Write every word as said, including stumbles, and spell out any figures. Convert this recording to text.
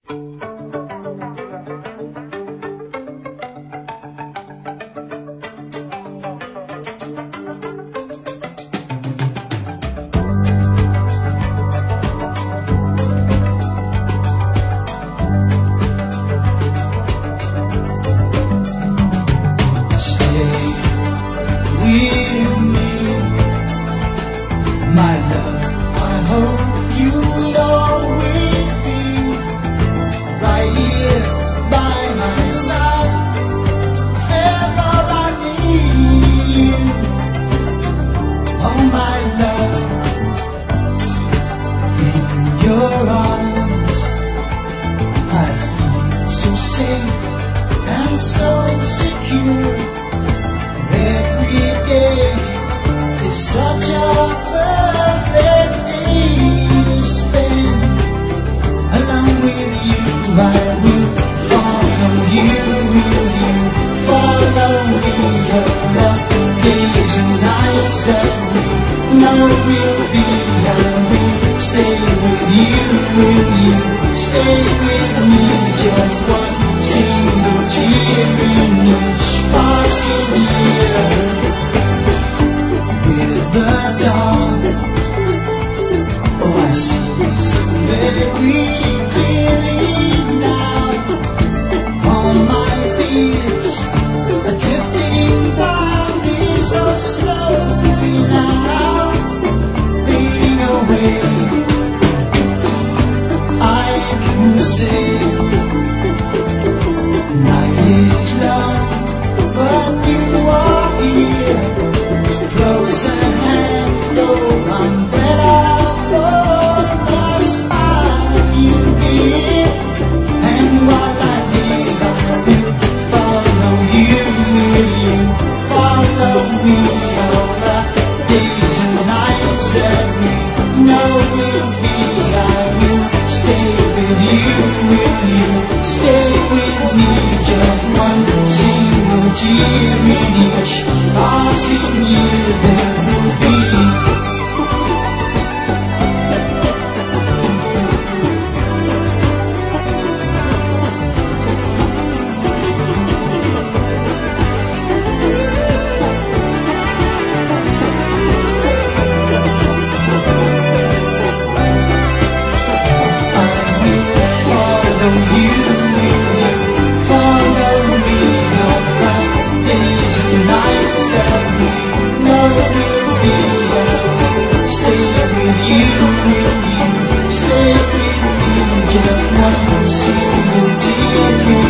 My love, I hope you'll always be right here by my side. If ever I need you, oh my love, in your arms I feel so safe and so secure. Every day is such a perfect day to spend along with you. I will follow you, will you follow me? All the days and nights that we know will be, I will stay with you, will you stay with me? Just one single tear in each passing year. With the dawn, oh I see so very clearly now. All my fears are drifting by me so slowly now, fading away. I can say night is long, but you are here. Close at hand, oh, I'm better for the smile you give. And while I live, I will follow you. Will you follow me? All the days and nights that we know will be, I will stay with you. Will you stay with me? Just one single tear in each passing year there will be. I will follow you, will you follow me? All the days and nights that we know will be, I will stay with you, will you stay with me? Just one single tear.